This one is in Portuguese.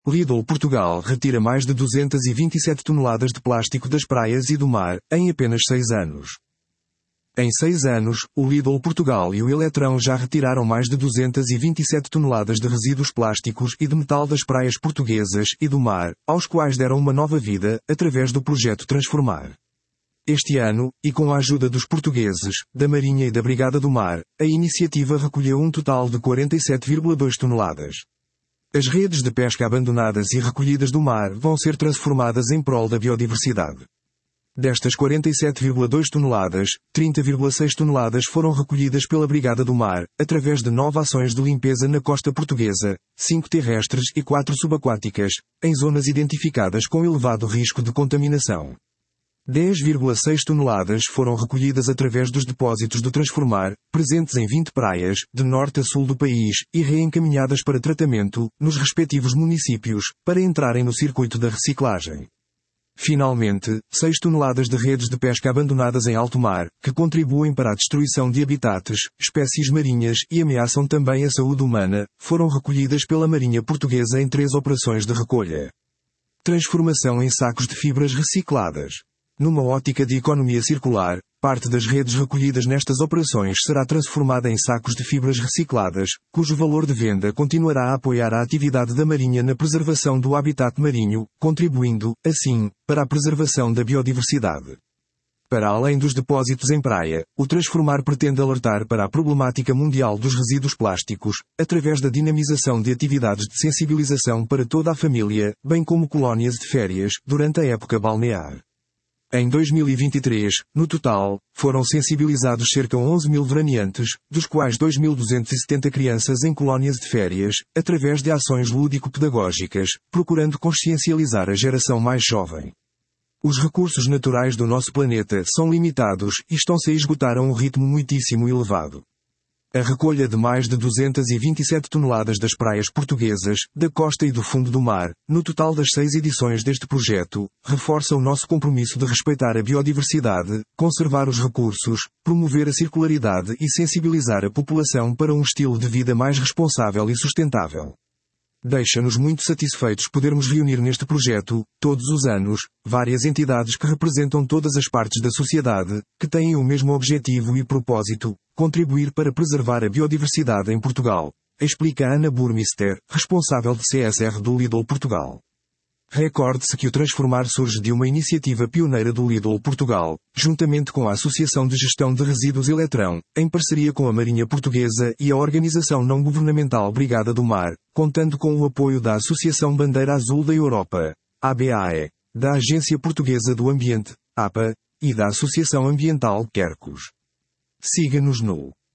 Lidl Portugal retira mais de 227 toneladas de plástico das praias e do mar, em apenas 6 anos. Em 6 anos, o Lidl Portugal e o Eletrão já retiraram mais de 227 toneladas de resíduos plásticos e de metal das praias portuguesas e do mar, aos quais deram uma nova vida, através do projeto Transformar. Este ano, e com a ajuda dos portugueses, da Marinha e da Brigada do Mar, a iniciativa recolheu um total de 47,2 toneladas. As redes de pesca abandonadas e recolhidas do mar vão ser transformadas em prol da biodiversidade. Destas 47,2 toneladas, 30,6 toneladas foram recolhidas pela Brigada do Mar, através de 9 ações de limpeza na costa portuguesa, 5 terrestres e 4 subaquáticas, em zonas identificadas com elevado risco de contaminação. 10,6 toneladas foram recolhidas através dos depósitos do Transformar, presentes em 20 praias, de norte a sul do país, e reencaminhadas para tratamento, nos respectivos municípios, para entrarem no circuito da reciclagem. Finalmente, 6 toneladas de redes de pesca abandonadas em alto mar, que contribuem para a destruição de habitats, espécies marinhas e ameaçam também a saúde humana, foram recolhidas pela Marinha Portuguesa em 3 operações de recolha. Transformação em sacos de fibras recicladas. Numa ótica de economia circular, parte das redes recolhidas nestas operações será transformada em sacos de fibras recicladas, cujo valor de venda continuará a apoiar a atividade da Marinha na preservação do habitat marinho, contribuindo, assim, para a preservação da biodiversidade. Para além dos depósitos em praia, o Transformar pretende alertar para a problemática mundial dos resíduos plásticos, através da dinamização de atividades de sensibilização para toda a família, bem como colónias de férias, durante a época balnear. Em 2023, no total, foram sensibilizados cerca de 11 mil veraneantes, dos quais 2.270 crianças em colónias de férias, através de ações lúdico-pedagógicas, procurando consciencializar a geração mais jovem. Os recursos naturais do nosso planeta são limitados e estão-se a esgotar a um ritmo muitíssimo elevado. A recolha de mais de 227 toneladas das praias portuguesas, da costa e do fundo do mar, no total das 6 edições deste projeto, reforça o nosso compromisso de respeitar a biodiversidade, conservar os recursos, promover a circularidade e sensibilizar a população para um estilo de vida mais responsável e sustentável. Deixa-nos muito satisfeitos podermos reunir neste projeto, todos os anos, várias entidades que representam todas as partes da sociedade, que têm o mesmo objetivo e propósito: contribuir para preservar a biodiversidade em Portugal, explica Ana Burmister, responsável de CSR do Lidl Portugal. Recorde-se que o Transformar surge de uma iniciativa pioneira do Lidl Portugal, juntamente com a Associação de Gestão de Resíduos Eletrão, em parceria com a Marinha Portuguesa e a organização não-governamental Brigada do Mar, contando com o apoio da Associação Bandeira Azul da Europa, ABAE, da Agência Portuguesa do Ambiente, APA, e da Associação Ambiental Quercus. Siga-nos no